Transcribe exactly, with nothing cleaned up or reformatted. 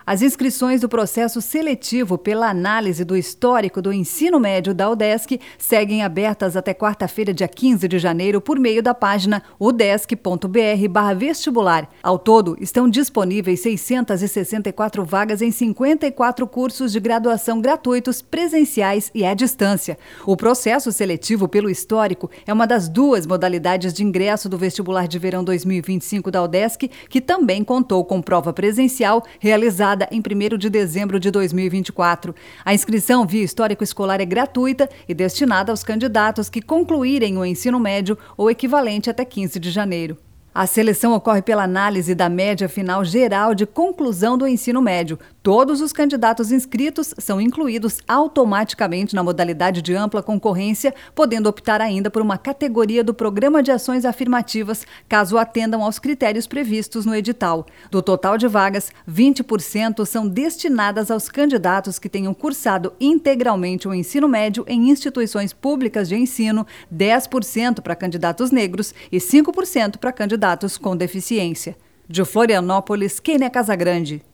As inscrições do processo seletivo pela análise do histórico do ensino médio da UDESC seguem abertas até quarta-feira, dia quinze de janeiro, por meio da página udesc ponto br barra vestibular. Ao todo, estão disponíveis seiscentas e sessenta e quatro vagas em cinquenta e quatro cursos de graduação gratuitos, presenciais e à distância. O processo seletivo pelo histórico é uma das duas modalidades de ingresso do vestibular de verão dois mil e vinte e cinco da UDESC, que também contou com prova presencial realizada em primeiro de dezembro de dois mil e vinte e quatro. A inscrição via histórico escolar é gratuita e destinada aos candidatos que concluírem o ensino médio ou equivalente até quinze de janeiro. A seleção ocorre pela análise da média final geral de conclusão do ensino médio. Todos os candidatos inscritos são incluídos automaticamente na modalidade de ampla concorrência, podendo optar ainda por uma categoria do Programa de Ações Afirmativas, caso atendam aos critérios previstos no edital. Do total de vagas, vinte por cento são destinadas aos candidatos que tenham cursado integralmente o ensino médio em instituições públicas de ensino, dez por cento para candidatos negros e cinco por cento para candidatos com deficiência. De Florianópolis, Kênia Casagrande.